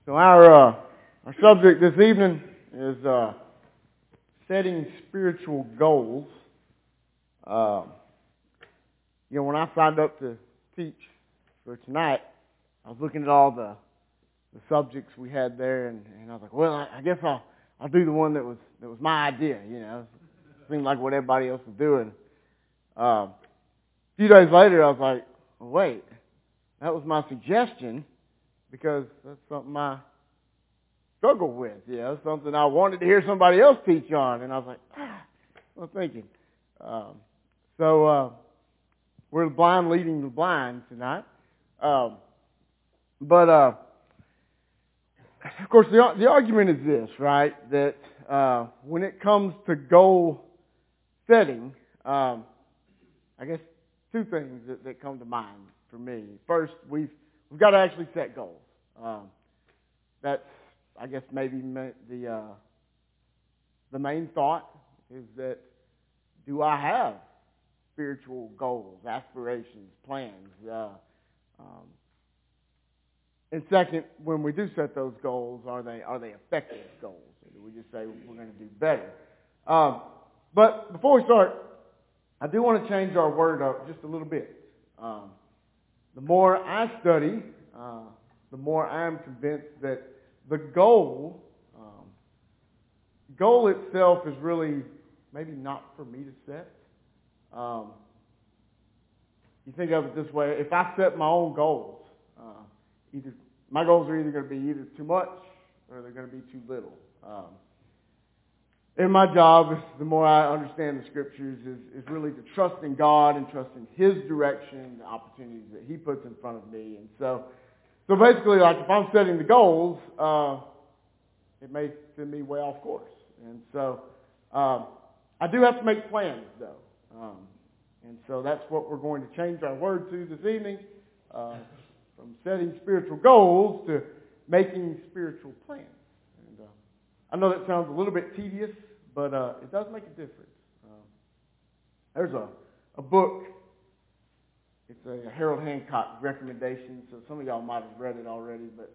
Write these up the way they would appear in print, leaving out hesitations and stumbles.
So our subject this evening is setting spiritual goals. When I signed up to teach for tonight, I was looking at all the subjects we had there, and I was like, well, I guess I'll do the one that was my idea. It seemed like what everybody else was doing. A few days later, I was like, well, wait, that was my suggestion because that's something I struggle with. Something I wanted to hear somebody else teach on, and I was like, well, thinking. So we're the blind leading the blind tonight. But of course, the argument is this, right? That when it comes to goal setting, I guess two things that come to mind for me. First, we've got to actually set goals. That's, I guess, maybe the main thought is that do I have spiritual goals, aspirations, plans? And second, when we do set those goals, are they effective goals? Or do we just say we're going to do better? But before we start, I do want to change our word up just a little bit. The more I study, the more I am convinced that the goal itself is really maybe not for me to set. You think of it this way: if I set my own goals, my goals are either going to be either too much or they're going to be too little. And my job, the more I understand the Scriptures, is really to trust in God and trust in His direction, the opportunities that He puts in front of me. And so basically, like if I'm setting the goals, it may send me way off course. And so I do have to make plans, though. And so that's what we're going to change our word to this evening, from setting spiritual goals to making spiritual plans. And I know that sounds a little bit tedious, but it does make a difference. There's a book. It's a Harold Hancock recommendation, so some of y'all might have read it already, but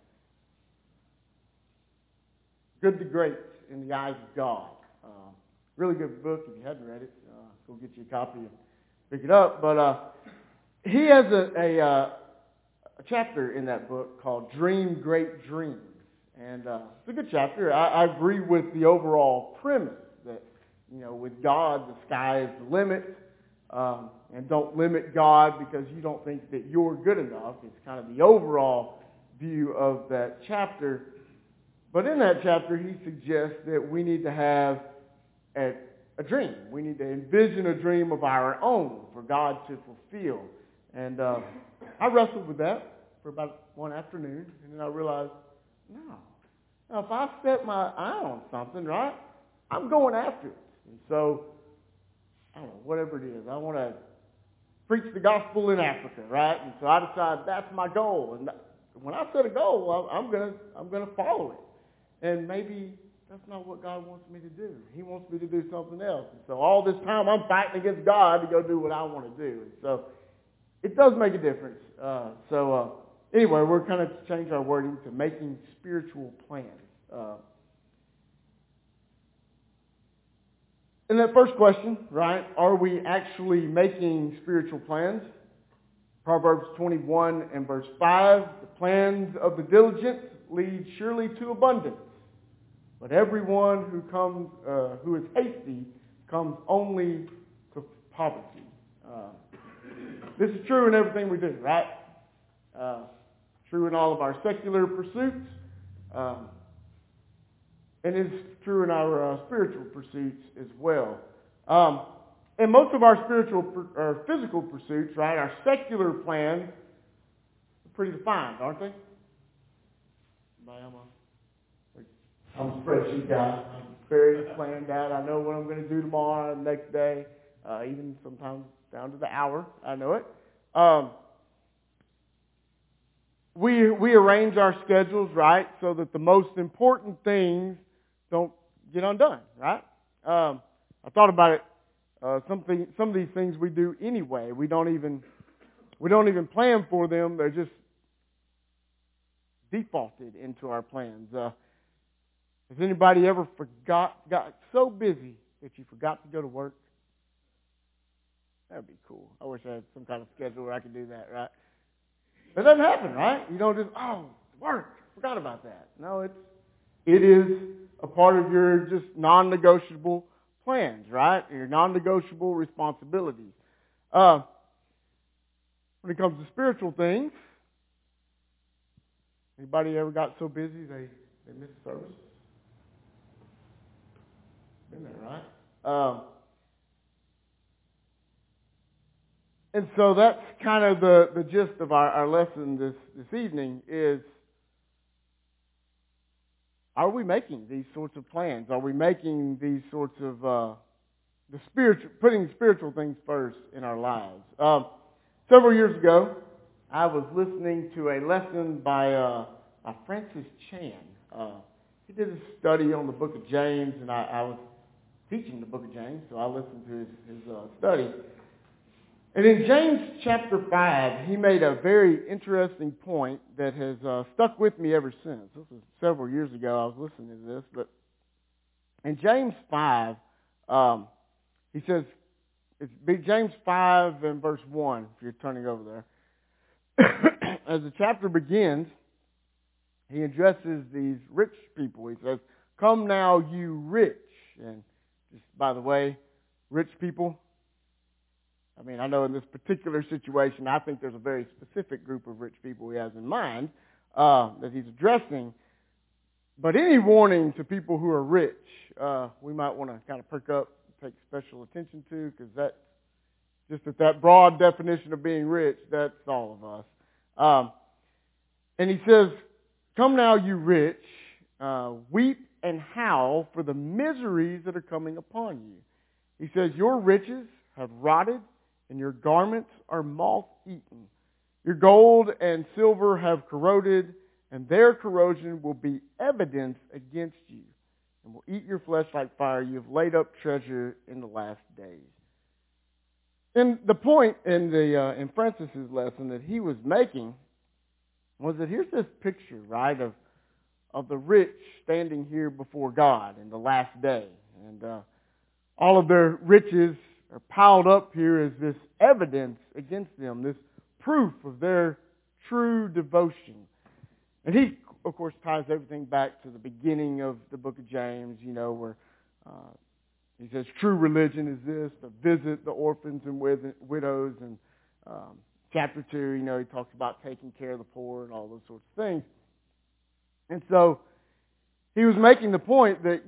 Good to Great in the Eyes of God. Really good book. If you hadn't read it, go get you a copy and pick it up. But he has a chapter in that book called Dream Great Dreams. And it's a good chapter. I agree with the overall premise that, with God, the sky is the limit. And don't limit God because you don't think that you're good enough. It's kind of the overall view of that chapter. But in that chapter, he suggests that we need to have a dream. We need to envision a dream of our own for God to fulfill. And I wrestled with that for about one afternoon, and then I realized, no. Now, if I set my eye on something, right, I'm going after it. And so, I don't know, whatever it is, I want to preach the gospel in Africa, right? And so I decide that's my goal. And when I set a goal, I'm gonna follow it. And maybe that's not what God wants me to do. He wants me to do something else. And so all this time I'm fighting against God to go do what I want to do. And so it does make a difference. Anyway, we're kind of change our wording to making spiritual plans. And that first question, right, are we actually making spiritual plans? Proverbs 21 and verse 5, the plans of the diligent lead surely to abundance, but everyone who is hasty comes only to poverty. This is true in everything we do, right? True in all of our secular pursuits. And it's true in our spiritual pursuits as well. And most of our physical pursuits, right, our secular plans are pretty defined, aren't they? I'm a spreadsheet guy. I'm very planned out. I know what I'm going to do tomorrow, the next day, even sometimes down to the hour. I know it. We arrange our schedules, right, so that the most important things don't get undone, right? I thought about it. Some of these things we do anyway. We don't even plan for them. They're just defaulted into our plans. Has anybody ever got so busy that you forgot to go to work? That'd be cool. I wish I had some kind of schedule where I could do that, right? That doesn't happen, right? You don't just, work, forgot about that. No, it is a part of your just non-negotiable plans, right? Your non-negotiable responsibilities. When it comes to spiritual things, anybody ever got so busy they missed service? Been there, right? And so that's kind of the gist of our lesson this evening is, are we making these sorts of plans? Are we making these sorts of putting spiritual things first in our lives? Several years ago, I was listening to a lesson by Francis Chan. He did a study on the book of James, and I was teaching the book of James, so I listened to his study. And in James chapter 5, he made a very interesting point that has stuck with me ever since. This was several years ago I was listening to this, but in James 5, he says, it's James 5 and verse 1, if you're turning over there. As the chapter begins, he addresses these rich people. He says, "Come now, you rich." And just by the way, rich people, I mean, I know in this particular situation, I think there's a very specific group of rich people he has in mind that he's addressing. But any warning to people who are rich, we might want to kind of perk up, take special attention to, because that's just that broad definition of being rich, that's all of us. And he says, "Come now, you rich, weep and howl for the miseries that are coming upon you." He says, "Your riches have rotted, and your garments are moth-eaten. Your gold and silver have corroded, and their corrosion will be evidence against you, and will eat your flesh like fire. You have laid up treasure in the last days." And the point in Francis's lesson that he was making was that here's this picture, right, of the rich standing here before God in the last day. And all of their riches are piled up here as this evidence against them, this proof of their true devotion. And he, of course, ties everything back to the beginning of the book of James, where he says true religion is this, to visit the orphans and widows. And chapter 2, he talks about taking care of the poor and all those sorts of things. And so he was making the point that,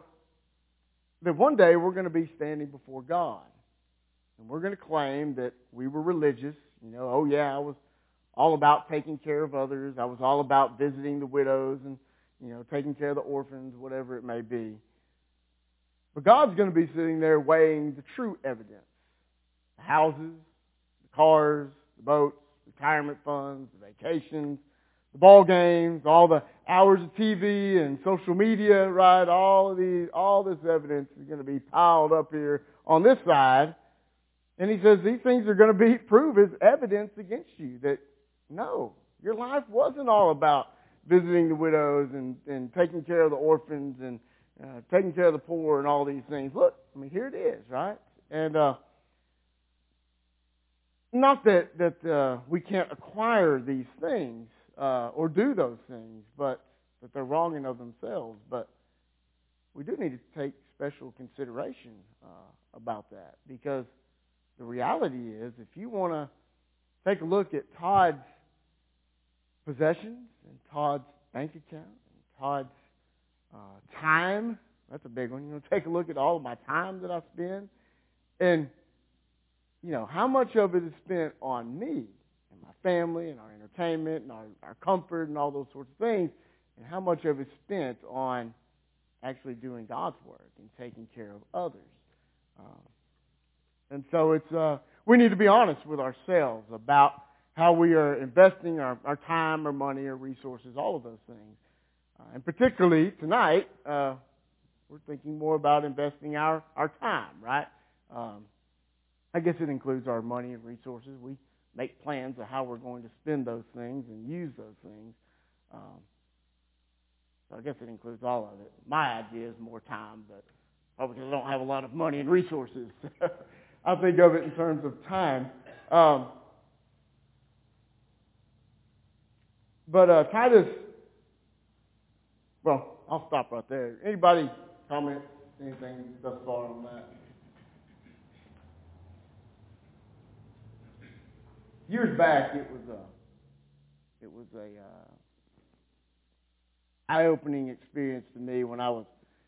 that one day we're going to be standing before God. And we're going to claim that we were religious. I was all about taking care of others. I was all about visiting the widows and, taking care of the orphans, whatever it may be. But God's going to be sitting there weighing the true evidence. The houses, the cars, the boats, retirement funds, the vacations, the ball games, all the hours of TV and social media, right? All this evidence is going to be piled up here on this side. And he says these things are going to prove as evidence against you that, no, your life wasn't all about visiting the widows and taking care of the orphans and taking care of the poor and all these things. Look, here it is, right? And not that we can't acquire these things or do those things, but that they're wrong in of themselves. But we do need to take special consideration about that, because the reality is, if you want to take a look at Todd's possessions and Todd's bank account and Todd's time, that's a big one. Take a look at all of my time that I spend, and how much of it is spent on me and my family and our entertainment and our comfort and all those sorts of things, and how much of it is spent on actually doing God's work and taking care of others. And so we need to be honest with ourselves about how we are investing our time, our money, our resources, all of those things. And particularly tonight, we're thinking more about investing our time, right? I guess it includes our money and resources. We make plans of how we're going to spend those things and use those things. So I guess it includes all of it. My idea is more time, but probably because I don't have a lot of money and resources. I think of it in terms of time. But Titus, well, I'll stop right there. Anybody comment anything thus far on that? Years back, it was a eye-opening experience to me when I'm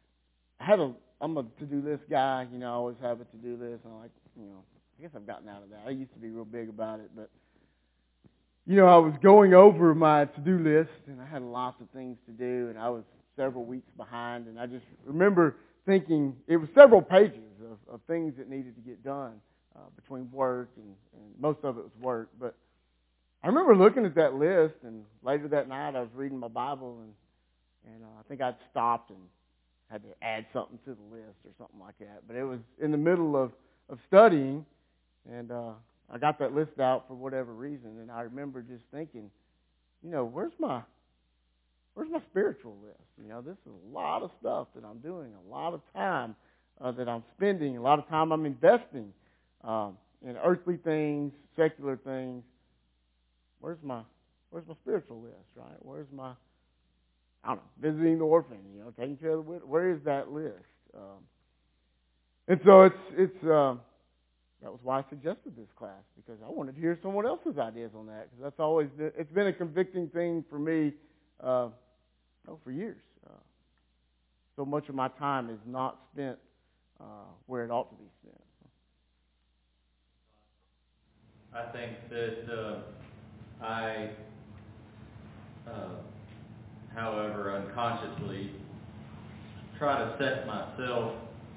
a to-do list guy. I always have a to-do list. And I guess I've gotten out of that. I used to be real big about it, but I was going over my to-do list, and I had lots of things to do, and I was several weeks behind, and I just remember thinking it was several pages of things that needed to get done between work, and most of it was work. But I remember looking at that list, and later that night I was reading my Bible, and I think I'd stopped and had to add something to the list or something like that. But it was in the middle of studying, and I got that list out for whatever reason, and I remember just thinking, where's my spiritual list? This is a lot of stuff that I'm doing, a lot of time that I'm spending, a lot of time I'm investing in earthly things, secular things. Where's my spiritual list, right? Where's my, visiting the orphan, taking care of the widow. Where is that list? And so that was why I suggested this class, because I wanted to hear someone else's ideas on that, because it's been a convicting thing for me for years. So much of my time is not spent where it ought to be spent. I think that I, however, unconsciously try to set myself,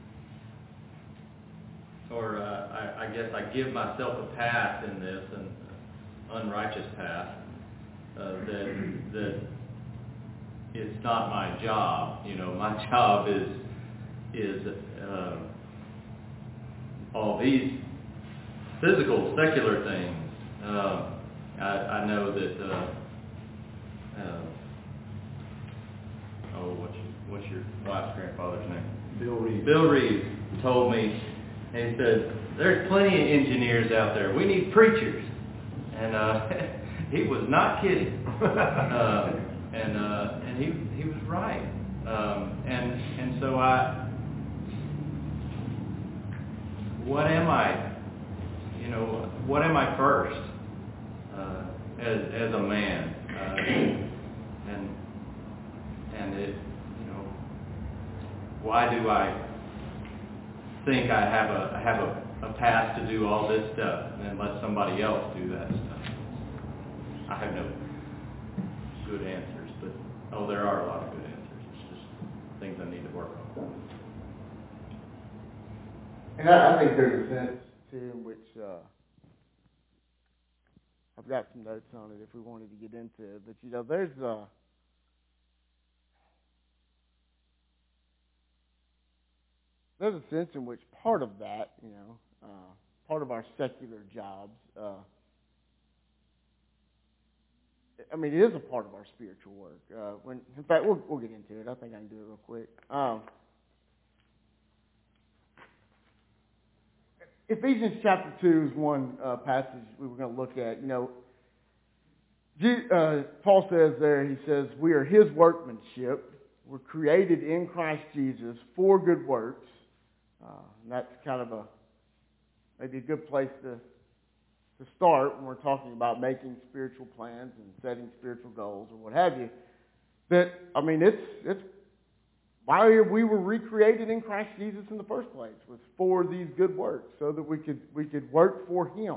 or I guess I give myself a path in this, an unrighteous path, that it's not my job. My job is all these physical, secular things. I know that. What's your wife's grandfather's name? Bill Reeves. Bill Reeves told me, and he said, "There's plenty of engineers out there. We need preachers," and he was not kidding. And he was right. And so what am I? What am I first as a man? And it, why do I think I have a path to do all this stuff and then let somebody else do that stuff? I have no good answers, but there are a lot of good answers. It's just things I need to work on. And I think there's a sense too in which I've got some notes on it if we wanted to get into it, but there's a sense in which part of that, part of our secular jobs, it is a part of our spiritual work. In fact, we'll get into it. I think I can do it real quick. Ephesians chapter 2 is one passage we were going to look at. Paul says there, he says, we are his workmanship. We're created in Christ Jesus for good works. And that's kind of maybe a good place to start when we're talking about making spiritual plans and setting spiritual goals or what have you. It's why we were recreated in Christ Jesus in the first place, was for these good works, so that we could work for him.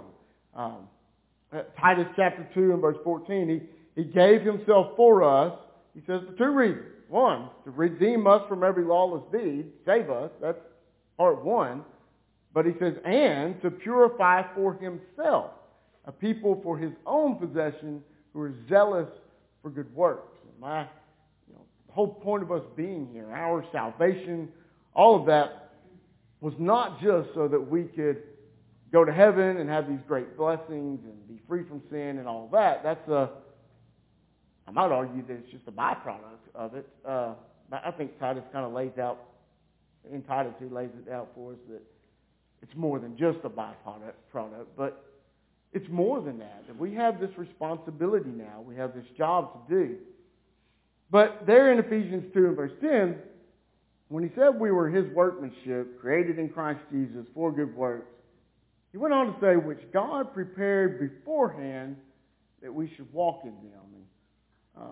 Titus chapter 2 and verse 14, he gave himself for us, he says, for two reasons. One, to redeem us from every lawless deed, save us, that's part one. But he says, and to purify for himself a people for his own possession who are zealous for good works. The whole point of us being here, our salvation, all of that was not just so that we could go to heaven and have these great blessings and be free from sin and all that. That's I might argue that it's just a byproduct of it. But I think Titus kind of lays out, in Titus he lays it out for us that it's more than just a byproduct, but it's more than that. That we have this responsibility now. We have this job to do. But there in Ephesians 2 and verse 10, when he said we were his workmanship, created in Christ Jesus for good works, he went on to say, which God prepared beforehand that we should walk in them. And,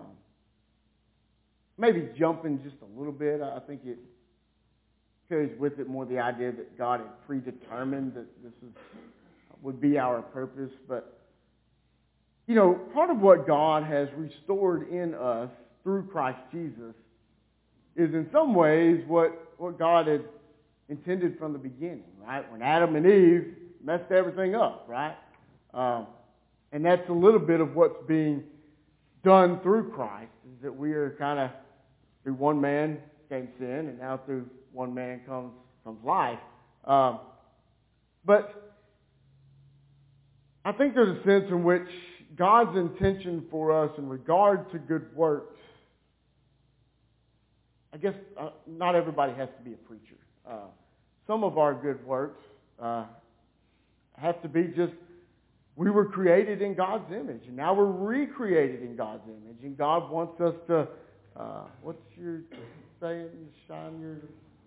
maybe jumping just a little bit, I think it carries with it more the idea that God had predetermined that this would be our purpose. But, part of what God has restored in us through Christ Jesus is in some ways what God had intended from the beginning, right? When Adam and Eve messed everything up, right? And that's a little bit of what's being done through Christ, is that we are kind of, through one man came sin, and now through one man comes life. But I think there's a sense in which God's intention for us in regard to good works, I guess not everybody has to be a preacher. Some of our good works have to be just, we were created in God's image, and now we're recreated in God's image, and God wants us to, what's your saying? Shine your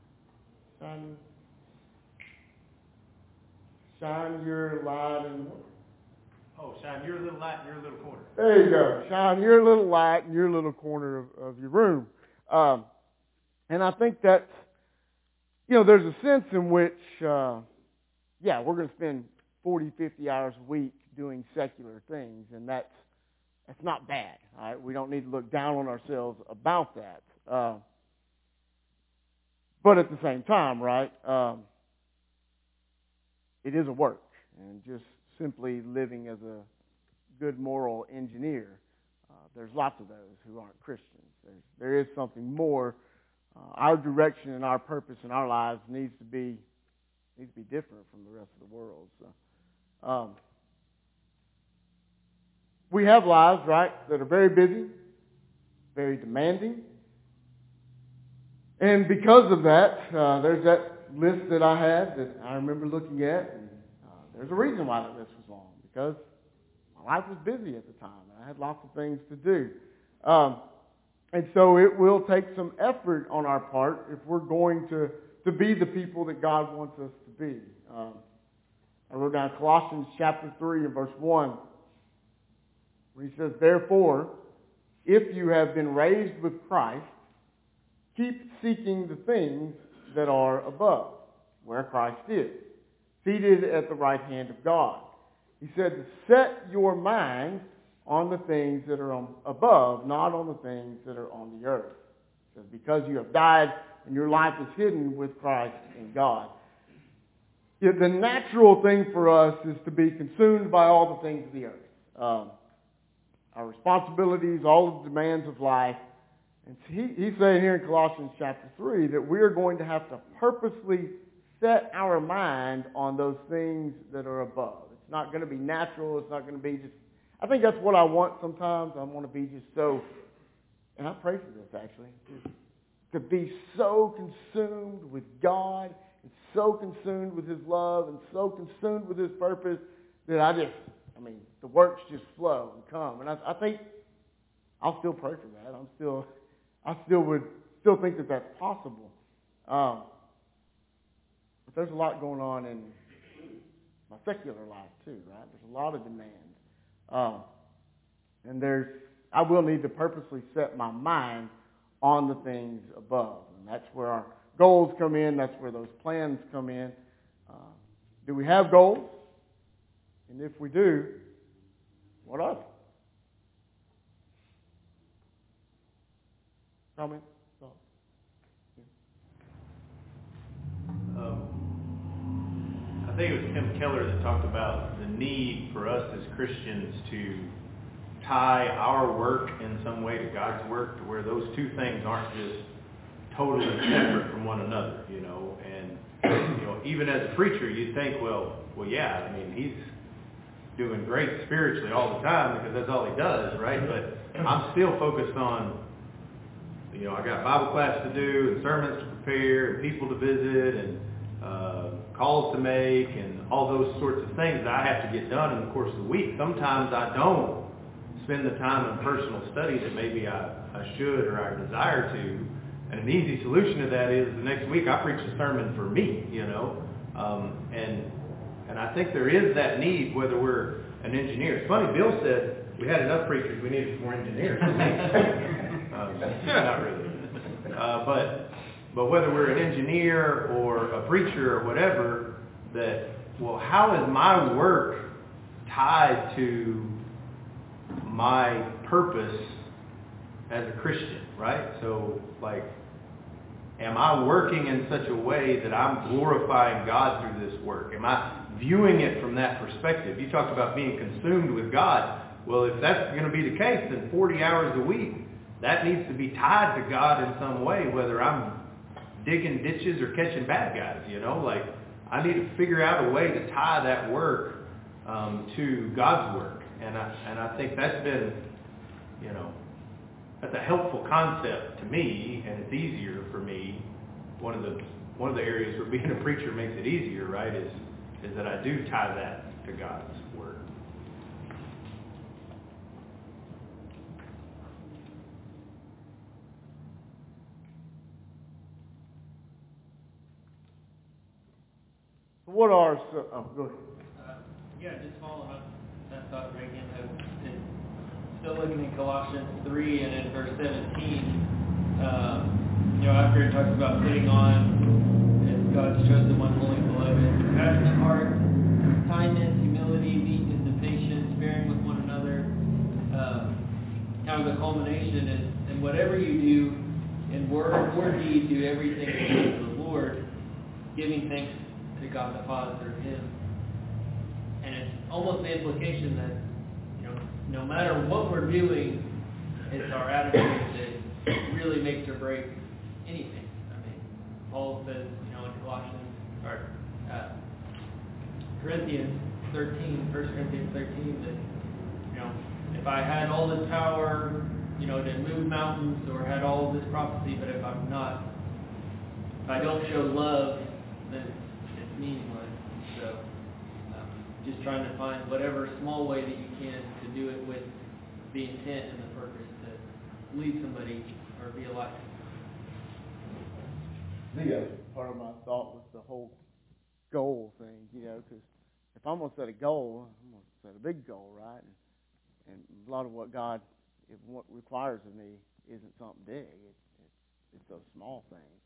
light in... Oh, shine your little light in your little corner. There you go. Shine your little light in your little corner of your room. And I think that, there's a sense in which, we're going to spend 40, 50 hours a week doing secular things, and that's not bad. All right? We don't need to look down on ourselves about that. But at the same time, right, it is a work, and just simply living as a good moral engineer, there's lots of those who aren't Christians. There is something more. Our direction and our purpose in our lives needs to be different from the rest of the world. So, we have lives, right, that are very busy, very demanding. And because of that, there's that list that I had that I remember looking at, and there's a reason why that list was long, because my life was busy at the time. I had lots of things to do. And so it will take some effort on our part if we're going to be the people that God wants us to be. I wrote down Colossians chapter 3 and verse 1, where he says, therefore, if you have been raised with Christ, keep seeking the things that are above, where Christ is, seated at the right hand of God. He said to set your mind on the things that are above, not on the things that are on the earth. He says, because you have died and your life is hidden with Christ in God. Yet the natural thing for us is to be consumed by all the things of the earth. Our responsibilities, all the demands of life. And he's saying here in Colossians chapter 3 that we are going to have to purposely set our mind on those things that are above. It's not going to be natural. It's not going to be just... I think that's what I want sometimes. I want to be just so... And I pray for this, actually. To be so consumed with God and so consumed with His love and so consumed with His purpose that the works just flow and come. And I think I'll still pray for that. I still think that that's possible. But there's a lot going on in my secular life too, right? There's a lot of demand. And I will need to purposely set my mind on the things above. And that's where our goals come in. That's where those plans come in. Do we have goals? And if we do, what are they? Comment? I think it was Tim Keller that talked about the need for us as Christians to tie our work in some way to God's work, to where those two things aren't just totally separate from one another, And even as a preacher, you'd think, well, yeah, doing great spiritually all the time because that's all he does, right? But I'm still focused on, I got Bible class to do and sermons to prepare and people to visit and calls to make and all those sorts of things that I have to get done in the course of the week. Sometimes I don't spend the time in personal study that maybe I should or I desire to. And an easy solution to that is the next week I preach a sermon for me, and I think there is that need whether we're an engineer. It's funny, Bill said we had enough preachers, we needed more engineers. Not really. But whether we're an engineer or a preacher or whatever, how is my work tied to my purpose as a Christian, right? So, am I working in such a way that I'm glorifying God through this work? Am I viewing it from that perspective? You talked about being consumed with God. Well, if that's going to be the case, then 40 hours a week, that needs to be tied to God in some way, whether I'm digging ditches or catching bad guys, I need to figure out a way to tie that work to God's work. And I think that's been, that's a helpful concept to me, and it's easier for me. One of the areas where being a preacher makes it easier, right, is that I do tie that to God's word. What are go ahead. Just following up that thought, Reagan. Still looking in Colossians 3 and in verse 17, after it talks about putting on as God's chosen one, holy beloved, compassionate heart, kindness, humility, meekness, and patience, bearing with one another. Kind of the culmination is, and whatever you do in word or deed, do everything in the name of the Lord, giving thanks to God the Father through Him. And it's almost the implication that no matter what we're doing, it's our attitude that really makes or breaks anything. Paul says, in Colossians or Corinthians 13, 1 Corinthians 13, that if I had all this power, to move mountains or had all this prophecy, but if I don't show love, then it's meaningless. So just trying to find whatever small way that you can to do it with the intent and the purpose to lead somebody or be a light. Part of my thought was the whole goal thing, because if I'm going to set a goal, I'm going to set a big goal, right? And a lot of what God requires of me isn't something big. It's those small things.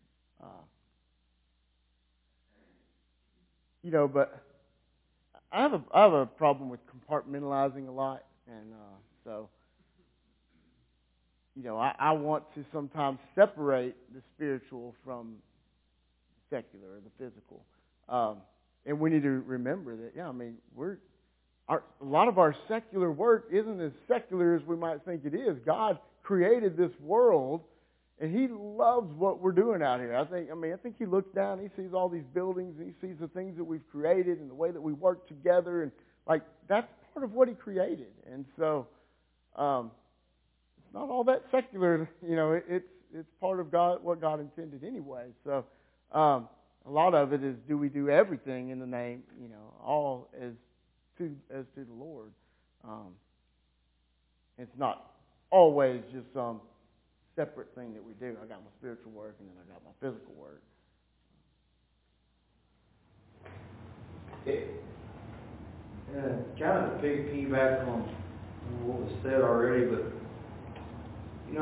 But I have a problem with compartmentalizing a lot, and so I want to sometimes separate the spiritual from the secular or the physical, and we need to remember that. A lot of our secular work isn't as secular as we might think it is. God created this world, and He loves what we're doing out here. I think He looks down, He sees all these buildings, and He sees the things that we've created and the way that we work together, and that's part of what He created. And so, it's not all that secular. It's part of God, what God intended anyway. So, a lot of it is, do we do everything in the name, all as to the Lord? It's not always just some separate thing that we do. I got my spiritual work and then I got my physical work. Kind of to piggyback on what was said already, but I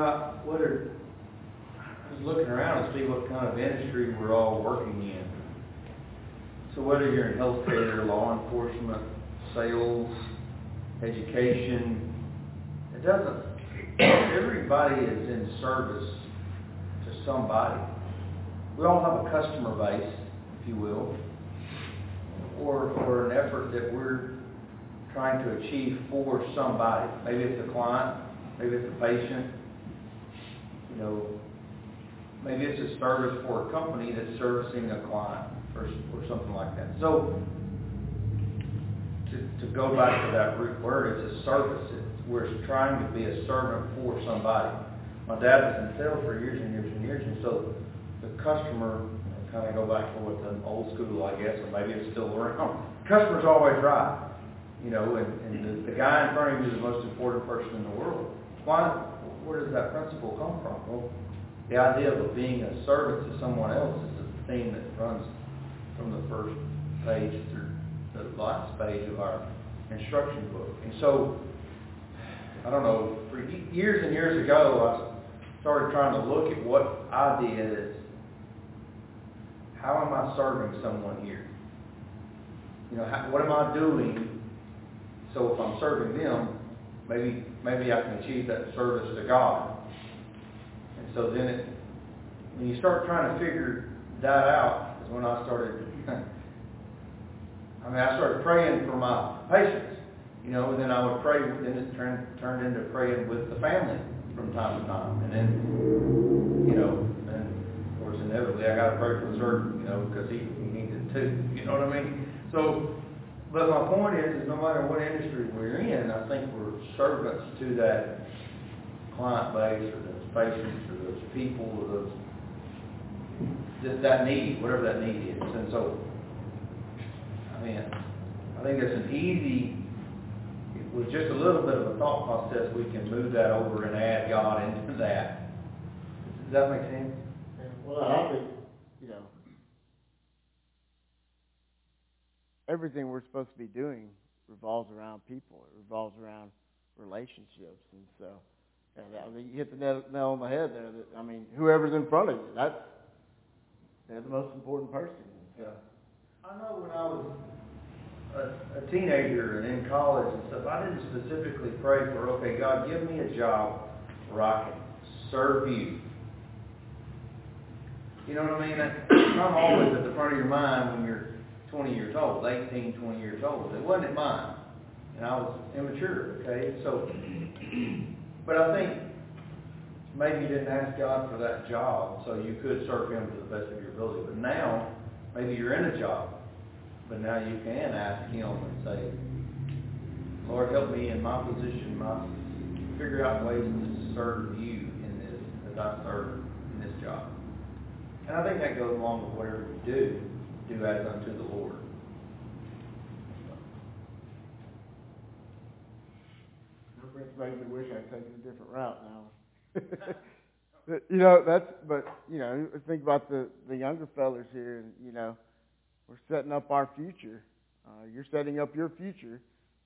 was looking around to see what kind of industry we're all working in. So whether you're in healthcare, law enforcement, sales, education, everybody is in service to somebody. We all have a customer base, if you will, or an effort that we're trying to achieve for somebody. Maybe it's a client, maybe it's a patient, maybe it's a service for a company that's servicing a client or something like that. So to go back to that root word, it's a service. We're trying to be a servant for somebody. My dad was in sales for years and years and years, and so the customer, kind of go back to what the old school, I guess, or maybe it's still around. Customer's always right, and the guy in front of you is the most important person in the world. Why? Where does that principle come from? Well, the idea of being a servant to someone else is a theme that runs from the first page through the last page of our instruction book. And so, I don't know, for years and years ago, I started trying to look at what I did as, how am I serving someone here? What am I doing so if I'm serving them, maybe I can achieve that service to God. And so then when you start trying to figure that out is when I started, I started praying for my patients, and then I would pray, then it turned into praying with the family from time to time. And then, and of course inevitably I got to pray for the surgeon, because he needed to, you know what I mean? So, but my point is no matter what industry we're in, I think we're servants to that client base or those patients or those people or that need, whatever that need is. And so, I think it's with just a little bit of a thought process, we can move that over and add God into that. Does that make sense? Well, I think, everything we're supposed to be doing revolves around people. It revolves around relationships. And so, you hit the nail on the head there. Whoever's in front of you, they're the most important person. Yeah. I know when I was a teenager and in college and stuff, I didn't specifically pray for, okay, God, give me a job where I can serve you. You know what I mean? It's not always at the front of your mind when you're 20 years old, 18, 20 years old. It wasn't at mine. And I was immature, okay? So, but I think maybe you didn't ask God for that job so you could serve Him to the best of your ability. But now, maybe you're in a job, but now you can ask Him and say, Lord, help me in my position, figure out ways to serve you in this, as I serve in this job. And I think that goes along with whatever you do as unto the Lord. It's made me wish I'd taken a different route now. Think about the younger fellas here, and, we're setting up our future. You're setting up your future.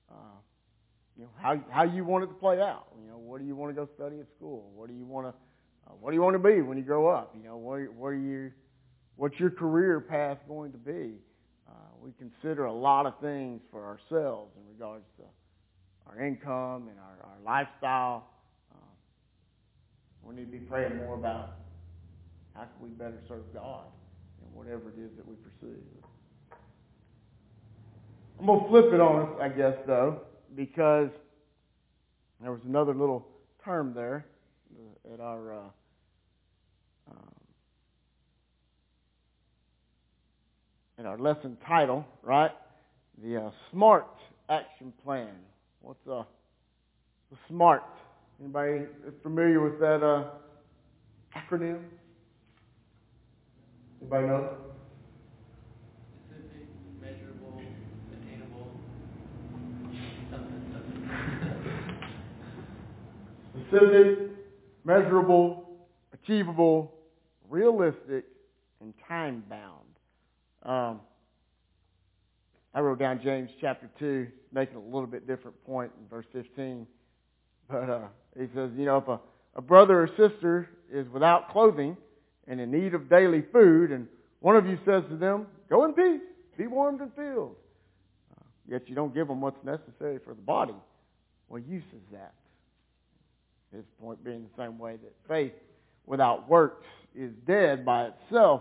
How you want it to play out. What do you want to go study at school? What do you want to be when you grow up? What's your career path going to be? We consider a lot of things for ourselves in regards to our income and our lifestyle. We need to be praying more about how can we better serve God in whatever it is that we pursue. I'm going to flip it on us, I guess, though, because there was another little term there at our in our lesson title, right? The SMART action plan. What's the SMART? Anybody familiar with that acronym? Anybody know? Specific, measurable, attainable, something. Specific, measurable, achievable, realistic, and time-bound. I wrote down James chapter 2, making a little bit different point in verse 15. But he says, if a brother or sister is without clothing and in need of daily food, and one of you says to them, go in peace, be warmed and filled, yet you don't give them what's necessary for the body, what use is that? His point being the same way that faith without works is dead by itself.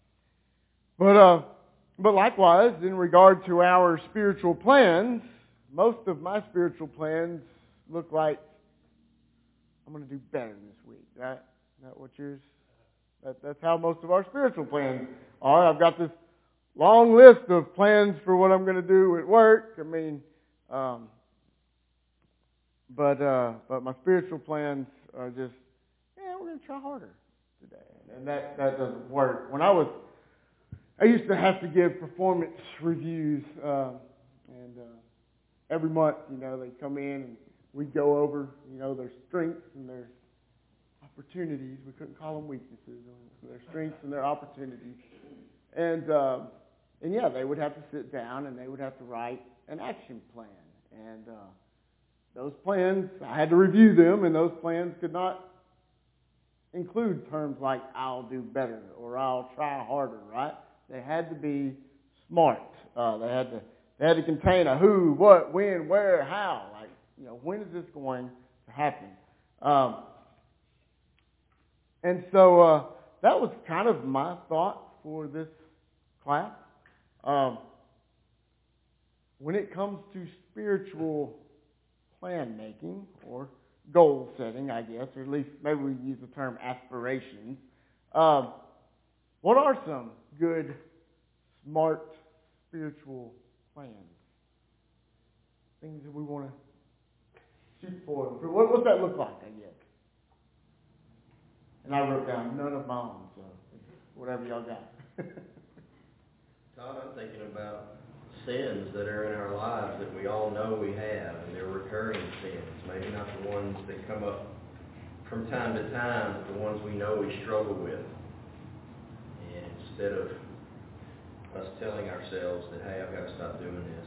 But likewise, in regard to our spiritual plans, most of my spiritual plans look like I'm going to do better this week, right? Is that what yours? That's how most of our spiritual plans are. I've got this long list of plans for what I'm going to do at work. But my spiritual plans are just, we're going to try harder today. And that doesn't work. I used to have to give performance reviews, and every month, they come in and we'd go over, their strengths and their opportunities. We couldn't call them weaknesses. Their strengths and their opportunities. And they would have to sit down and they would have to write an action plan. And those plans, I had to review them, and those plans could not include terms like "I'll do better" or "I'll try harder." Right? They had to be smart. They had to contain a who, what, when, where, how. Like, when is this going to happen? And so that was kind of my thought for this class. When it comes to spiritual plan making or goal setting, I guess, or at least maybe we use the term aspirations, what are some good, smart, spiritual plans? Things that we want to shoot for. What's that look like, I guess? And I wrote down none of my own, so whatever y'all got. Todd, I'm thinking about sins that are in our lives that we all know we have, and they're recurring sins. Maybe not the ones that come up from time to time, but the ones we know we struggle with. And instead of us telling ourselves that, hey, I've got to stop doing this,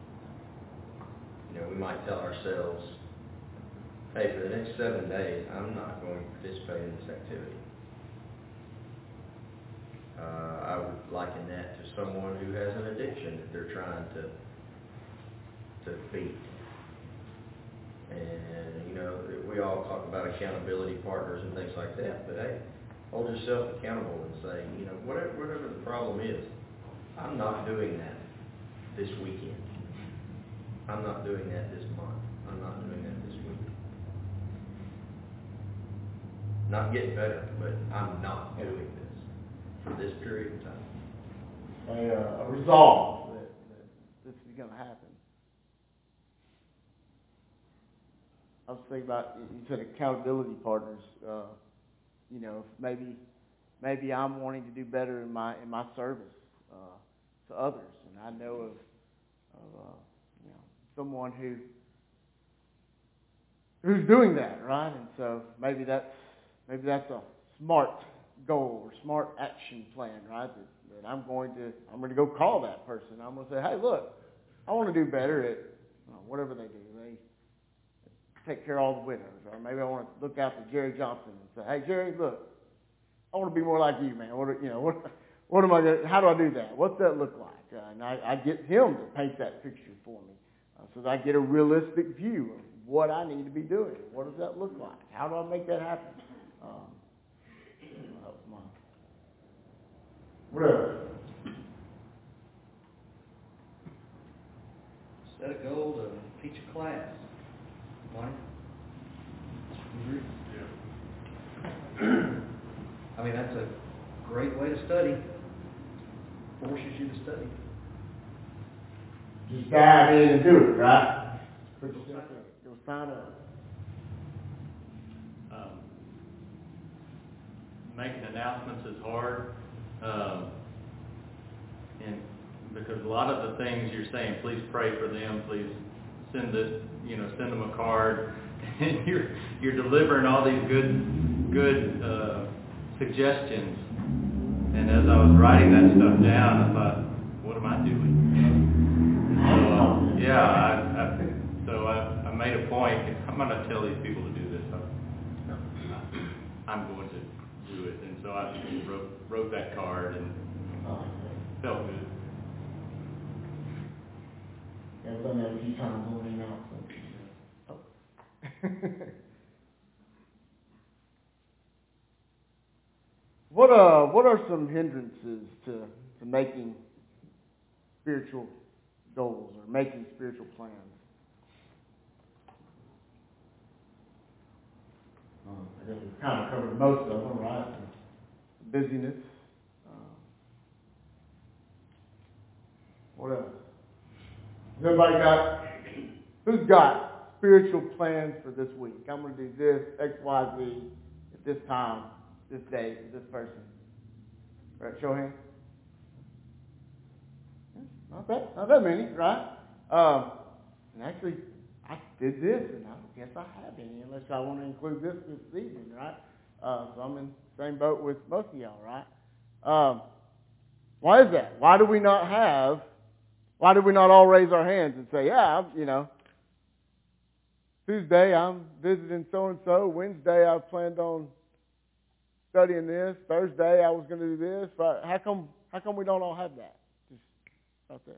we might tell ourselves, hey, for the next 7 days, I'm not going to participate in this activity. I would liken that to someone who has an addiction that they're trying to beat. And, we all talk about accountability partners and things like that, but hey, hold yourself accountable and say, whatever the problem is, I'm not doing that this weekend. I'm not doing that this month. I'm not doing that this week. Not getting better, but I'm not doing this for this period of time. A resolve that this is going to happen. I was thinking about, you said accountability partners. Maybe I'm wanting to do better in my service to others, and I know of someone who's doing that, right? And so maybe that's a smart goal or smart action plan, right? That I'm going to go call that person. I'm going to say, hey, look, I want to do better at whatever they do. They take care of all the widows, or maybe I want to look out for Jerry Johnson and say, hey, Jerry, look, I want to be more like you, man. What am I going? How do I do that? What's that look like? And I get him to paint that picture for me, so that I get a realistic view of what I need to be doing. What does that look like? How do I make that happen? That was mine. What else? Set a goal to teach a class. Mike? I mean, that's a great way to study. Forces you to study. Just dive in and do it, right? Go sign up. Making announcements is hard, and because a lot of the things you're saying, please pray for them, please send them a card, and you're delivering all these good suggestions. And as I was writing that stuff down, I thought, what am I doing? So I made a point. I'm going to tell these people to do this. I'm going to do it. And so I wrote that card and felt good. Yeah, I've done that a few times already now. So. What are some hindrances to making spiritual goals or making spiritual plans? I guess we've kind of covered most of them, right? Busyness. What else? Has everybody got Who's got spiritual plans for this week? I'm going to do this, X, Y, Z, at this time, this day, with this person. All right, show of hands. Not that many, right? And actually, I did this, and I guess I have any, unless I want to include this evening, right? So I'm in the same boat with most of y'all, right? Why is that? Why do we not all raise our hands and say, yeah, Tuesday I'm visiting so-and-so, Wednesday I planned on studying this, Thursday I was going to do this. How come we don't all have that? Just out there.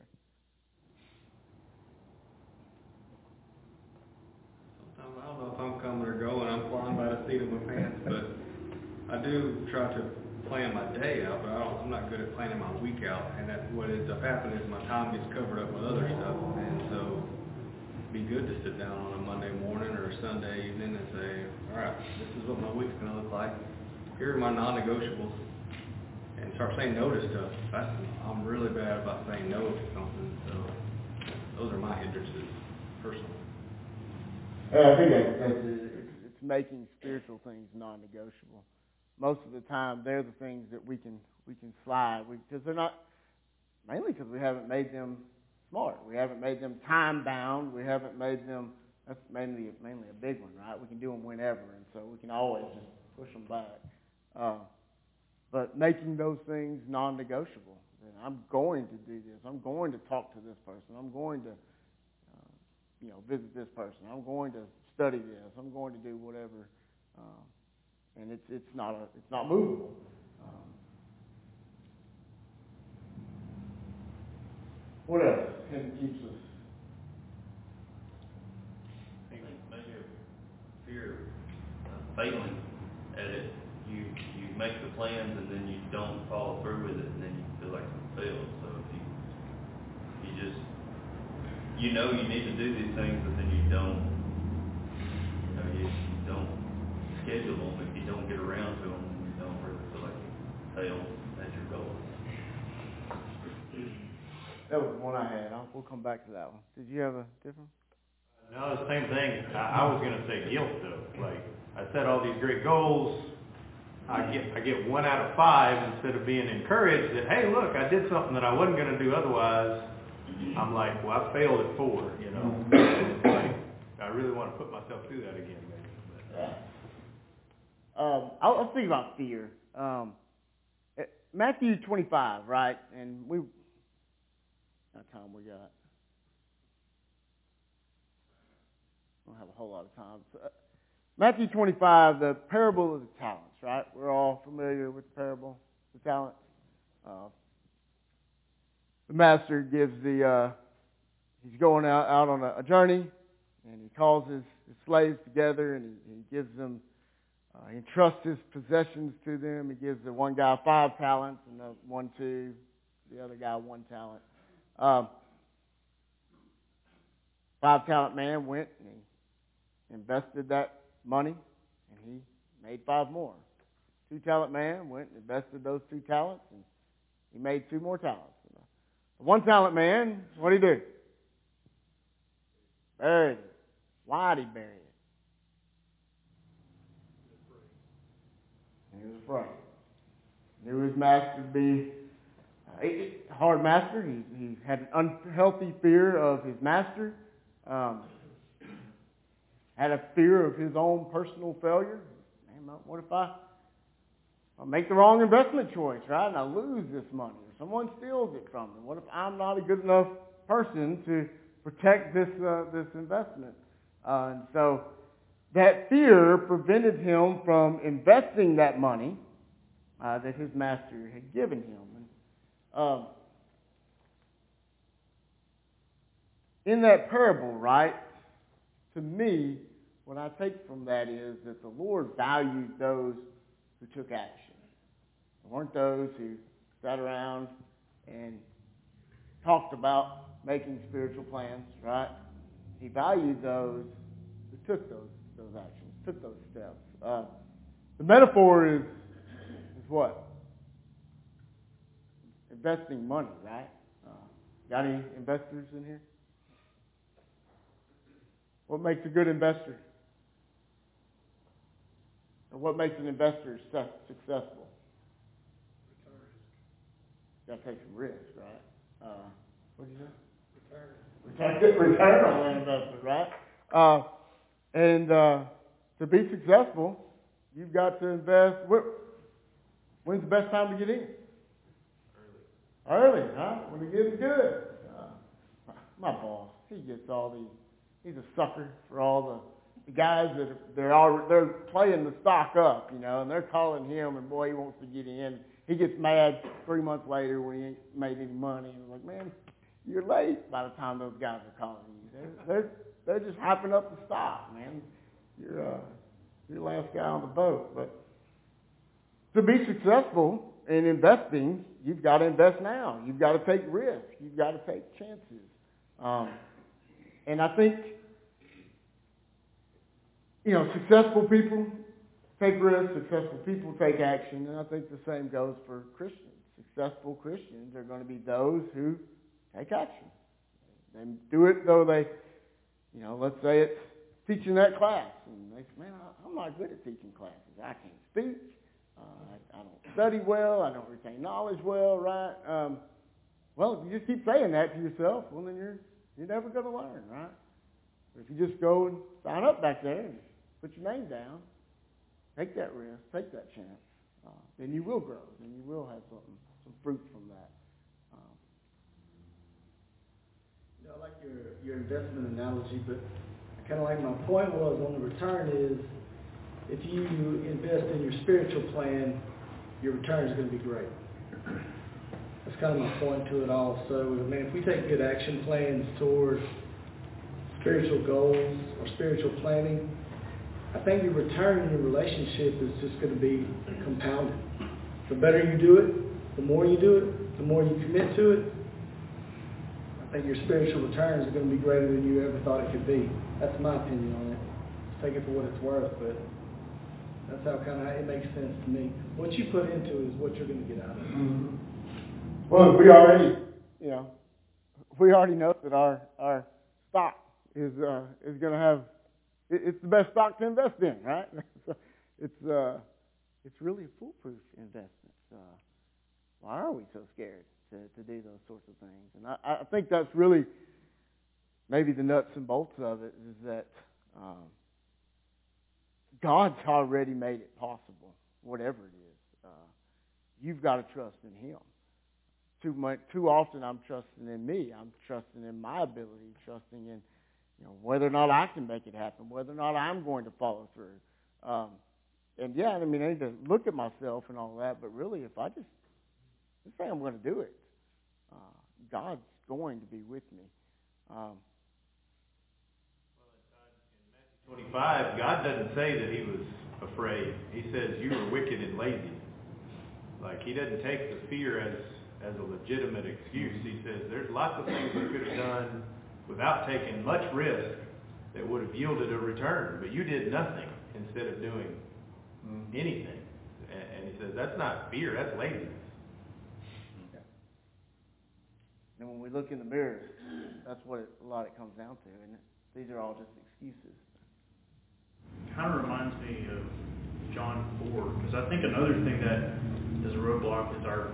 Sometimes I don't know if I'm coming or going. I'm flying by the seat of my pants, but I do try to plan my day out, but I'm not good at planning my week out. And what ends up happening is my time gets covered up with other stuff. And so it'd be good to sit down on a Monday morning or a Sunday evening and say, all right, this is what my week's going to look like. Here are my non-negotiables. And start saying no to stuff. I'm really bad about saying no to something, so those are my hindrances, personally. I think it's making spiritual things non-negotiable. Most of the time, they're the things that we can slide because they're not, mainly because we haven't made them smart. We haven't made them time bound. We haven't made them. That's mainly a big one, right? We can do them whenever, and so we can always just push them back. But making those things non-negotiable. I'm going to do this. I'm going to talk to this person. I'm going to, visit this person. I'm going to study this. I'm going to do whatever. And it's not movable. What else keeps us? I think maybe a fear of failing at it. You make the plans and then you don't follow through with it, and then you feel like you failed. So if you just you need to do these things, but then you don't schedule them. If you don't get around to them, then you don't really feel like you failed at your goal. That was the one I had. We'll come back to that one. Did you have a different? No, the same thing. I was going to say guilt, though. Like, I set all these great goals. I get 1 out of 5 instead of being encouraged that, hey, look, I did something that I wasn't going to do otherwise. I'm like, well, I failed at 4, Like, I really want to put myself through that again, maybe. I'll think about fear. Matthew 25, right? And how time we got? I don't have a whole lot of time. So, Matthew 25, the parable of the talents, right? We're all familiar with the parable of the talents. The master gives he's going out on a journey, and he calls his slaves together, and he gives them, he entrusts his possessions to them. He gives the one guy 5 talents, and the 1, 2, the other guy 1 talent. 5-talent man went and he invested that money, and he made 5 more. 2-talent man went and invested those 2 talents, and he made 2 more talents. The 1-talent man, what did he do? Buried it. Why did he bury it? He was afraid. He knew his master to be a hard master. He had an unhealthy fear of his master. Had a fear of his own personal failure. Man, what if I make the wrong investment choice, right? And I lose this money, or someone steals it from me. What if I'm not a good enough person to protect this investment? And so that fear prevented him from investing that money that his master had given him. And, in that parable, right, to me, what I take from that is that the Lord valued those who took action. There weren't those who sat around and talked about making spiritual plans, right? He valued those who took those actions, took those steps. The metaphor is what? Investing money, right? Got any investors in here? What makes a good investor? Or what makes an investor successful? Got to take some risk, right? What did you say? Return on that investment, right? And to be successful, you've got to invest. When's the best time to get in? Early, huh? When it gets good. My boss, he gets all these. He's a sucker for all the guys that they're playing the stock up, you know, and they're calling him, and boy, he wants to get in. He gets mad 3 months later when he ain't made any money, and I'm like, man, you're late by the time those guys are calling you. They're just hyping up the stock, man. You're the last guy on the boat. But to be successful in investing, you've got to invest now. You've got to take risks. You've got to take chances. And I think, you know, successful people take risks, successful people take action, and I think the same goes for Christians. Successful Christians are going to be those who take action. They do it though they, you know, let's say it's teaching that class, and they say, man, I'm not good at teaching classes. I can't speak. I don't study well. I don't retain knowledge well, right? Well, if you just keep saying that to yourself, well, then you're never going to learn, right? But if you just go and sign up back there and put your name down, take that risk, take that chance, then you will grow, then you will have some fruit from that. I like your investment analogy, but kind of like my point was on the return is if you invest in your spiritual plan, your return is going to be great. That's kind of my point to it all. So, I mean, if we take good action plans toward spiritual goals or spiritual planning, I think your return in your relationship is just going to be compounded. The better you do it, the more you do it, the more you commit to it, I think your spiritual returns are going to be greater than you ever thought it could be. That's my opinion on it. Take it for what it's worth, but that's how it makes sense to me. What you put into it is what you're going to get out of it. Mm-hmm. Well, we already know that our stock is going to have. It's the best stock to invest in, right? It's really a foolproof investment. Why are we so scared to do those sorts of things? And I think that's really maybe the nuts and bolts of it is that God's already made it possible, whatever it is. You've got to trust in Him. Too often I'm trusting in me. I'm trusting in my ability, trusting in whether or not I can make it happen, whether or not I'm going to follow through. And yeah, I mean, I need to look at myself and all that, but really, if I just say I'm going to do it, God's going to be with me. Well, in Matthew 25, God doesn't say that He was afraid. He says you were wicked and lazy. Like, He doesn't take the fear as a legitimate excuse. He says there's lots of things you could have done without taking much risk that would have yielded a return, but you did nothing instead of doing anything. And He says that's not fear, that's laziness. And when we look in the mirror, that's what a lot it comes down to, and these are all just excuses. Kind of reminds me of John 4, because I think another thing that is a roadblock is our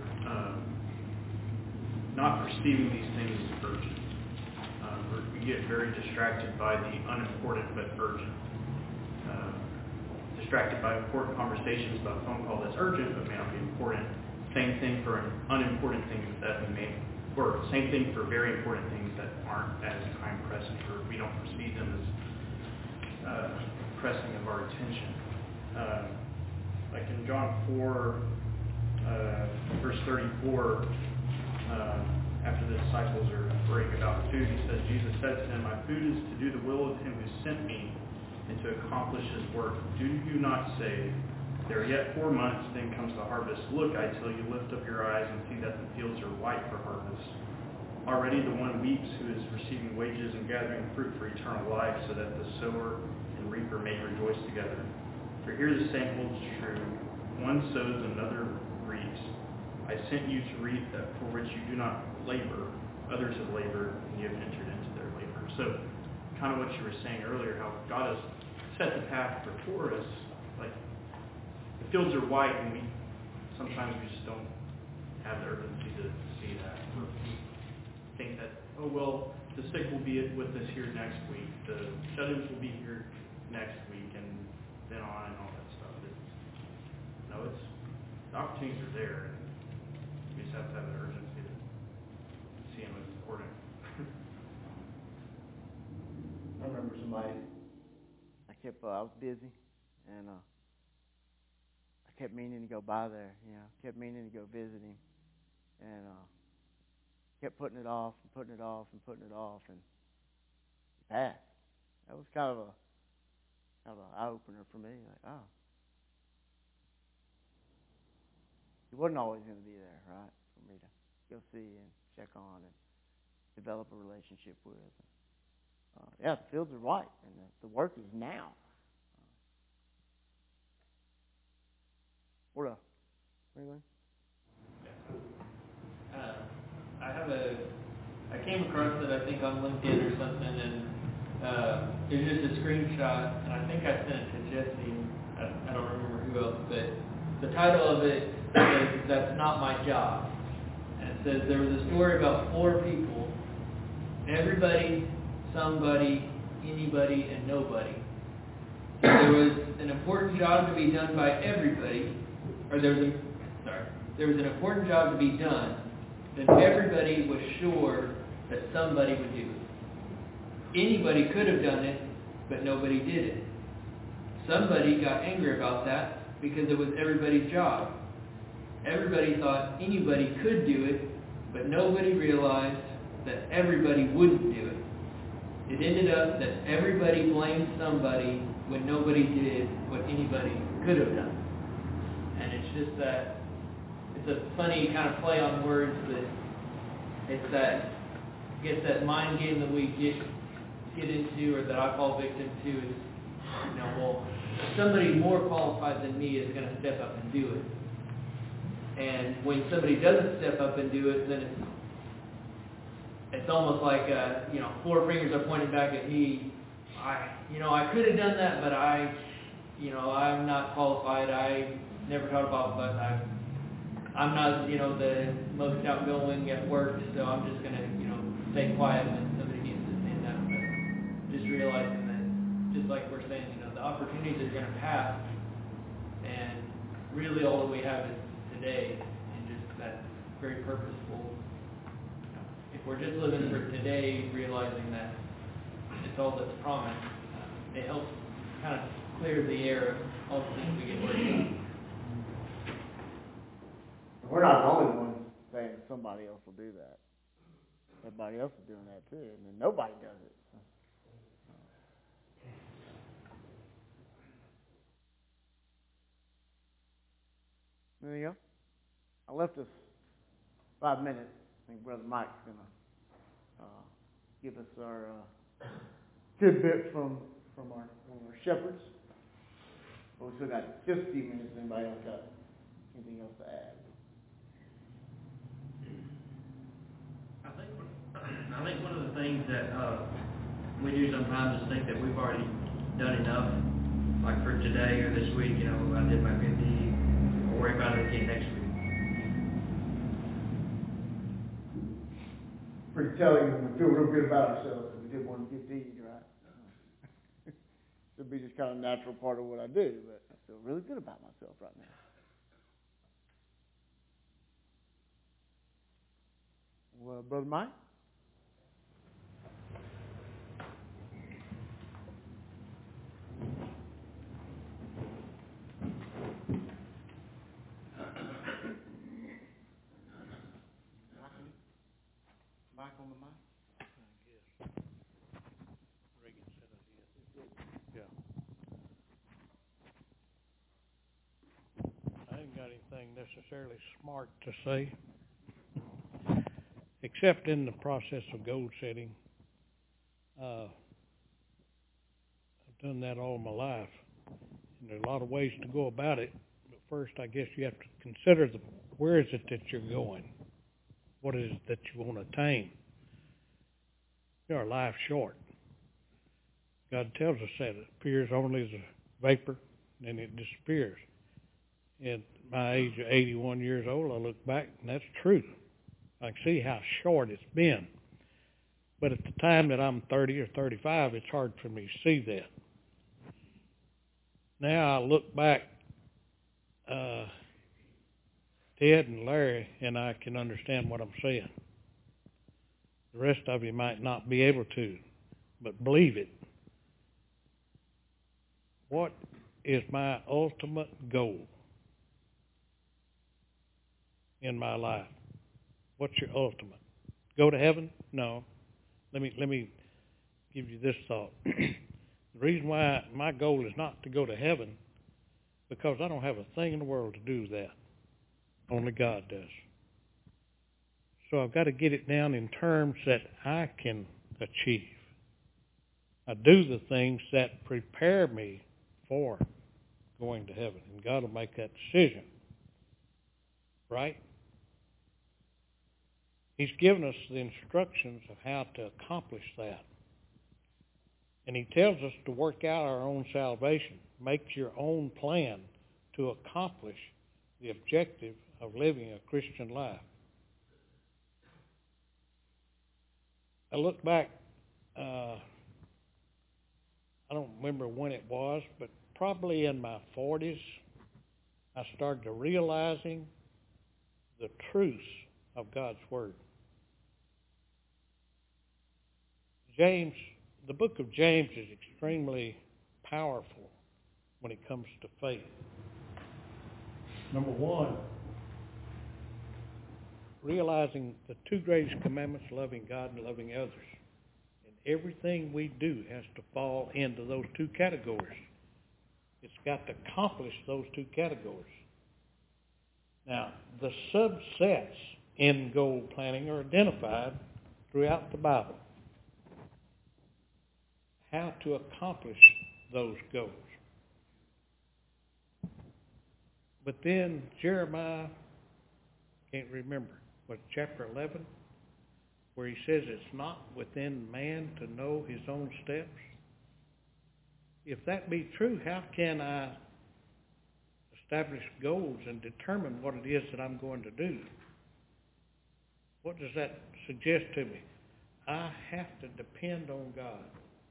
not perceiving these things as urgent. We get very distracted by the unimportant but urgent. Distracted by important conversations about a phone call that's urgent but may not be important. Same thing for an unimportant thing that we may work. Same thing for very important things that aren't as time pressing, or we don't perceive them as pressing of our attention. Like in John 4, verse 34, after the disciples are worrying about food, he says, Jesus said to them, my food is to do the will of Him who sent me and to accomplish His work. Do you not say, there are yet 4 months, then comes the harvest. Look, I tell you, lift up your eyes and see that the fields are white for harvest. Already the one weeps who is receiving wages and gathering fruit for eternal life, so that the sower and reaper may rejoice together. For here the same holds true. One sows, another reaps. I sent you to reap that for which you do not labor. Others have labored, and you have entered into their labor. So, kind of what you were saying earlier, how God has set the path before us. Like, the fields are white, and sometimes we just don't have the urgency to see that. Or we think that, oh, well, the sick will be with us here next week, the shut-ins will be here next week, and then on and all that stuff. The opportunities are there, and we just have to have the urgency to see them as important. I remember somebody, I was busy, and I kept meaning to go by there, kept meaning to go visit him, and kept putting it off, and putting it off, and putting it off, and he passed. That was kind of an eye-opener for me, like, oh. He wasn't always going to be there, right, for me to go see and check on and develop a relationship with. The fields are white, and the work is now. What else? Anything? I came across it, I think, on LinkedIn or something, and it was just a screenshot, and I think I sent it to Jesse. I don't remember who else, but the title of it is "That's Not My Job," and it says there was a story about 4 people: everybody, somebody, anybody, and nobody. There was an important job to be done by everybody, or there was an important job to be done, then everybody was sure that somebody would do it. Anybody could have done it, but nobody did it. Somebody got angry about that because it was everybody's job. Everybody thought anybody could do it, but nobody realized that everybody wouldn't do it. It ended up that everybody blamed somebody when nobody did what anybody could have done. And it's just that, it's a funny kind of play on words, but it's that, I guess that mind game that we get into, or that I fall victim to, is, well, somebody more qualified than me is going to step up and do it. And when somebody doesn't step up and do it, then it's almost like, 4 fingers are pointing back at me. I could have done that, but I'm not qualified. I never taught about but I'm not, the most outgoing at work, so I'm just going to, stay quiet when somebody needs to stand up. But just realizing that, just like we're saying, the opportunities are going to pass, and really all that we have is today, and just that very purposeful. If we're just living for today, realizing that it's all that's promised, it helps kind of clear the air of all the things we get worried about. We're not the only ones saying somebody else will do that. Everybody else is doing that too, and then nobody does it. Anything else? I left us 5 minutes. I think Brother Mike's going to give us our tidbit from one of our shepherds. But we still got just a few minutes. Anybody else got anything else to add? I think one of the things that we do sometimes is think that we've already done enough. Like for today or this week, I did my 50. I'll worry about it again next week. Pretty telling when we feel real good about ourselves that we did one good deed, right? Should be just kind of a natural part of what I do, but I feel really good about myself right now. Well, Brother Mike? Mike on the mic? Reagan said I did. Yeah. I ain't got anything necessarily smart to say, except in the process of goal setting. I've done that all my life. And there are a lot of ways to go about it. But first, I guess you have to consider where is it that you're going? What is it that you want to attain? Your life short. God tells us that it appears only as a vapor, and it disappears. At my age of 81 years old, I look back, and that's true. I can see how short it's been. But at the time that I'm 30 or 35, it's hard for me to see that. Now I look back, Ted and Larry, and I can understand what I'm saying. The rest of you might not be able to, but believe it. What is my ultimate goal in my life? What's your ultimate? Go to heaven? No. Let me give you this thought. The reason why my goal is not to go to heaven, because I don't have a thing in the world to do with that. Only God does. So I've got to get it down in terms that I can achieve. I do the things that prepare me for going to heaven, and God will make that decision. Right? He's given us the instructions of how to accomplish that. And he tells us to work out our own salvation. Make your own plan to accomplish the objective of living a Christian life. I look back, I don't remember when it was, but probably in my 40s, I started realizing the truths of God's Word. James, the book of James is extremely powerful when it comes to faith. Number one, realizing the two greatest commandments, loving God and loving others. And everything we do has to fall into those two categories. It's got to accomplish those two categories. Now, the subsets in goal planning are identified throughout the Bible. How to accomplish those goals. But then Jeremiah, can't remember, but chapter 11, where he says it's not within man to know his own steps. If that be true, how can I establish goals and determine what it is that I'm going to do? What does that suggest to me? I have to depend on God.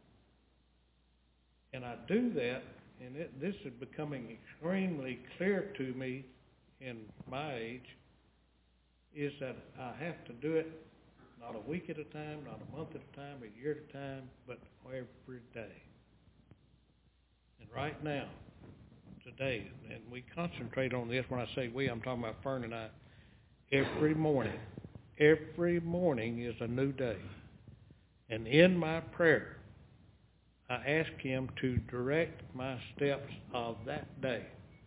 And I do that, and this is becoming extremely clear to me in my age, is that I have to do it not a week at a time, not a month at a time, a year at a time, but every day. And right now, today, and we concentrate on this. When I say we, I'm talking about Fern and I. Every morning is a new day. And in my prayer, I ask him to direct my steps of that day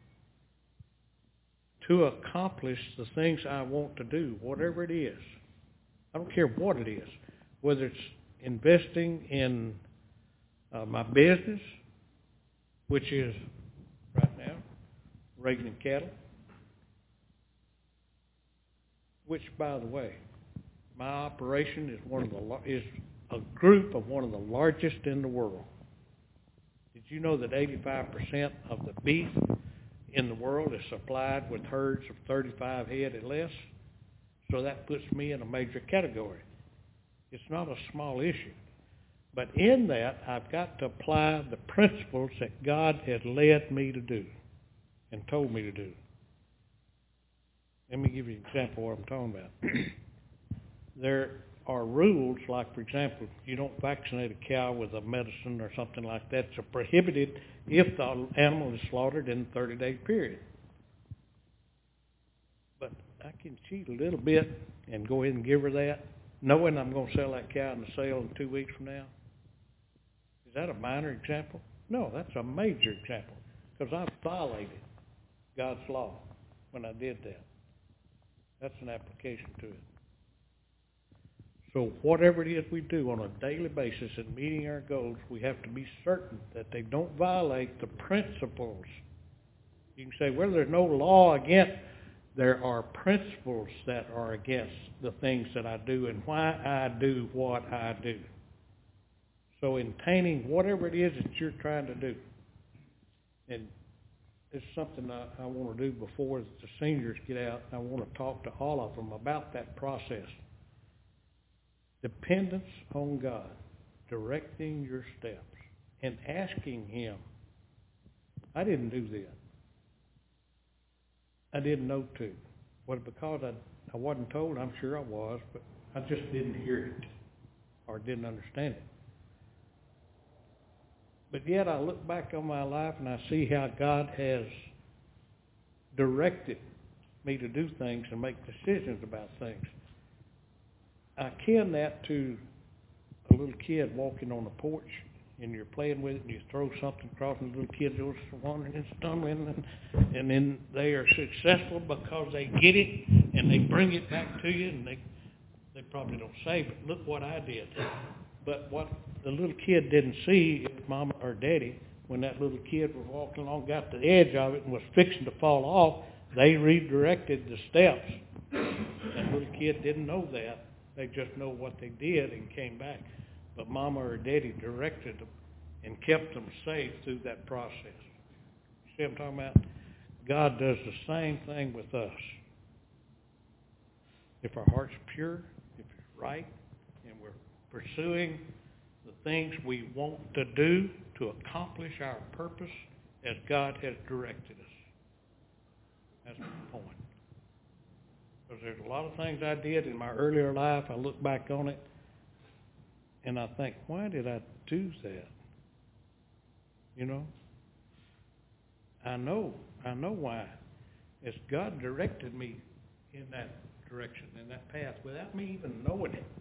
to accomplish the things I want to do, whatever it is. I don't care what it is, whether it's investing in my business, which is right now raising cattle, which, by the way, my operation is a group of one of the largest in the world. Did you know that 85% of the beef in the world is supplied with herds of 35 head and less? So that puts me in a major category. It's not a small issue. But in that, I've got to apply the principles that God had led me to do and told me to do. Let me give you an example of what I'm talking about. There are rules, like, for example, you don't vaccinate a cow with a medicine or something like that. It's prohibited if the animal is slaughtered in a 30-day period. But I can cheat a little bit and go ahead and give her that, knowing I'm going to sell that cow in the sale in 2 weeks from now. Is that a minor example? No, that's a major example, because I've violated God's law when I did that. That's an application to it. So whatever it is we do on a daily basis in meeting our goals, we have to be certain that they don't violate the principles. You can say, well, there's no law against. There are principles that are against the things that I do and why I do what I do. So in painting, whatever it is that you're trying to do, and it's something I want to do before the seniors get out. I want to talk to all of them about that process. Dependence on God, directing your steps, and asking Him. I didn't do that. I didn't know to. Was it because I wasn't told? I'm sure I was, but I just didn't hear it or didn't understand it. But yet I look back on my life and I see how God has directed me to do things and make decisions about things. I kin that to a little kid walking on the porch and you're playing with it and you throw something across and the little kid goes wandering and stumbling and then they are successful because they get it and they bring it back to you and they probably don't say, but look what I did. But what the little kid didn't see is mama or daddy, when that little kid was walking along, got to the edge of it and was fixing to fall off, they redirected the steps. That little kid didn't know that. They just know what they did and came back. But mama or daddy directed them and kept them safe through that process. See what I'm talking about? God does the same thing with us. If our heart's pure, if it's right, and we're pursuing the things we want to do to accomplish our purpose as God has directed us. That's the point. Because there's a lot of things I did in my earlier life. I look back on it and I think, why did I do that? You know? I know why. It's God directed me in that direction, in that path, without me even knowing it.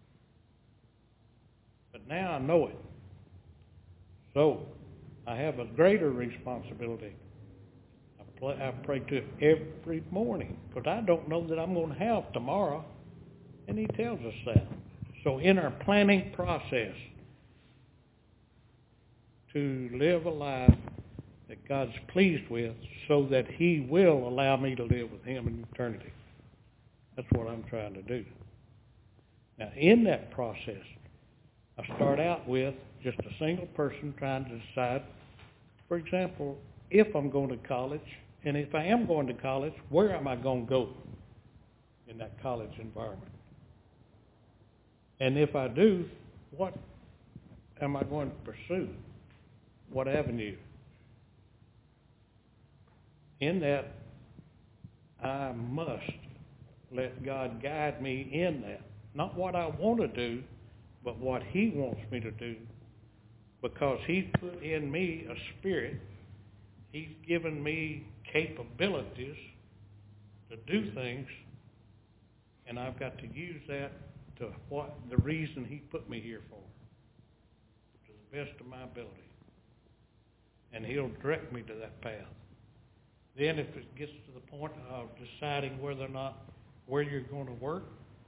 But now I know it. So I have a greater responsibility. I pray to Him every morning because I don't know that I'm going to have tomorrow. And He tells us that. So in our planning process to live a life that God's pleased with so that He will allow me to live with Him in eternity. That's what I'm trying to do. Now in that process, I start out with just a single person trying to decide, for example, if I'm going to college, and if I am going to college, where am I going to go in that college environment? And if I do, what am I going to pursue? What avenue? In that, I must let God guide me in that. Not what I want to do, but what He wants me to do. Because He's put in me a spirit. He's given me capabilities to do things, and I've got to use that to what the reason He put me here for, to the best of my ability. And He'll direct me to that path. Then if it gets to the point of deciding whether or not where you're going to work,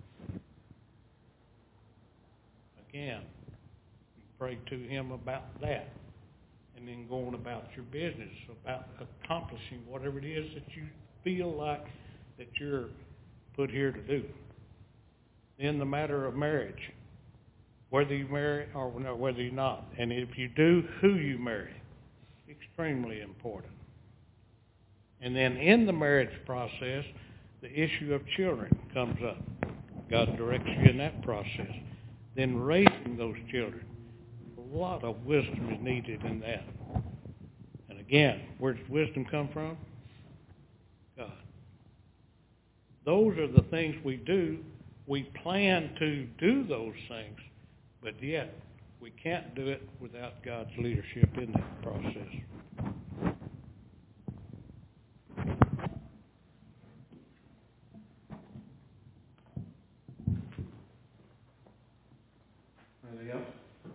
again, you pray to Him about that. And then going about your business, about accomplishing whatever it is that you feel like that you're put here to do. In the matter of marriage, whether you marry or whether you're not, and if you do, who you marry, extremely important. And then in the marriage process, the issue of children comes up. God directs you in that process. Then raising those children. A lot of wisdom is needed in that. And again, where does wisdom come from? God. Those are the things we do. We plan to do those things, but yet we can't do it without God's leadership in that process. Anything else?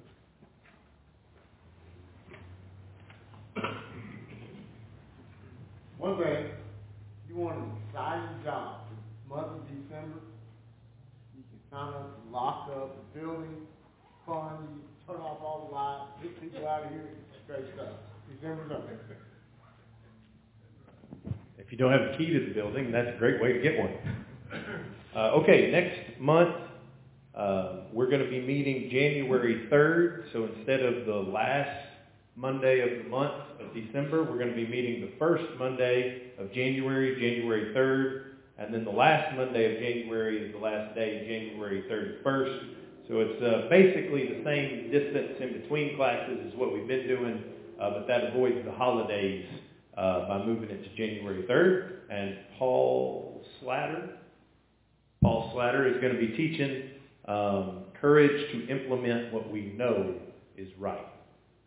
One thing, you want an exciting job for the month of December, you can kind of lock up the building, fund, you turn off all the lights, get people out of here, it's great stuff. December's up. If you don't have a key to the building, that's a great way to get one. Okay, next month, We're going to be meeting January 3rd, so instead of the last Monday of the month of December, we're going to be meeting the first Monday of January, January 3rd, and then the last Monday of January is the last day, January 31st. So it's basically the same distance in between classes as what we've been doing, but that avoids the holidays by moving it to January 3rd. And Paul Slatter is going to be teaching courage to implement what we know is right.